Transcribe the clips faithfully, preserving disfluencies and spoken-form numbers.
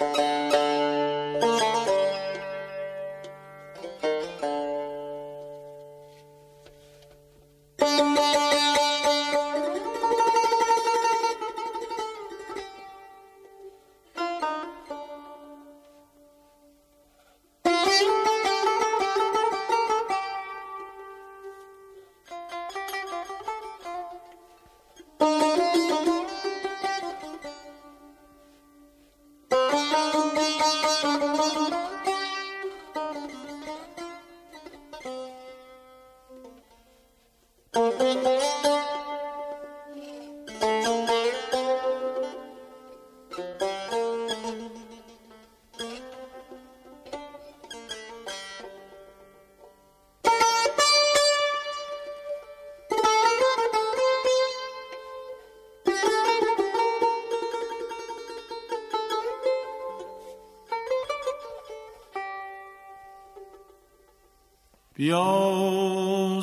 بیا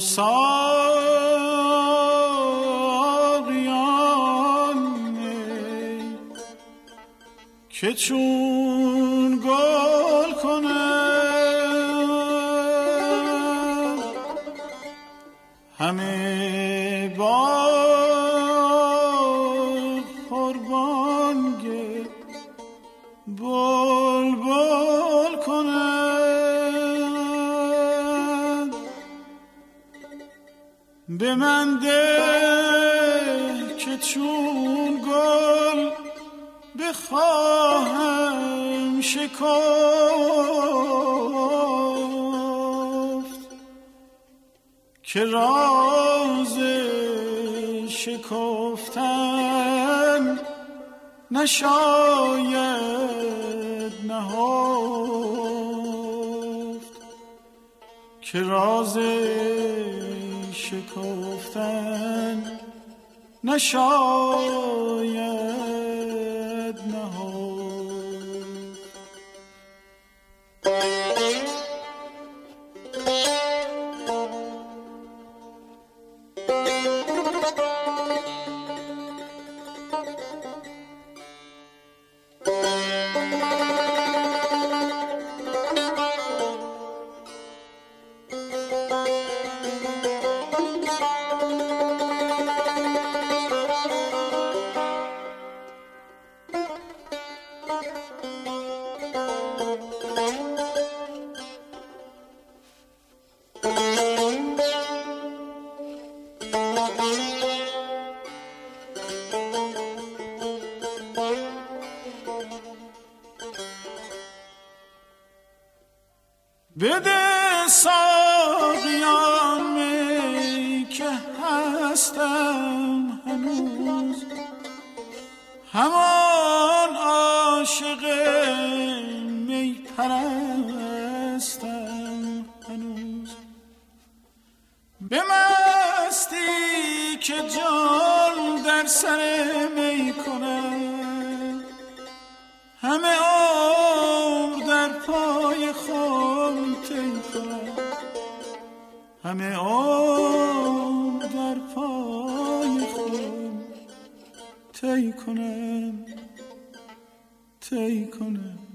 ساقیان می که چون گل کنم همه باغ پربانگ بلبل کنم به من ده که چون گل بخواهم شکفت که راز شکفتن نشاید نهفت که راز شکفتن نشاید نهفت. بده ساقیان می که هستم هنوز همان عاشق می پرستم هنوز به مستی که جان در سر می کنم همه عمر در پای خم طی کنم همه عمر در پای خم طی کنم طی کنم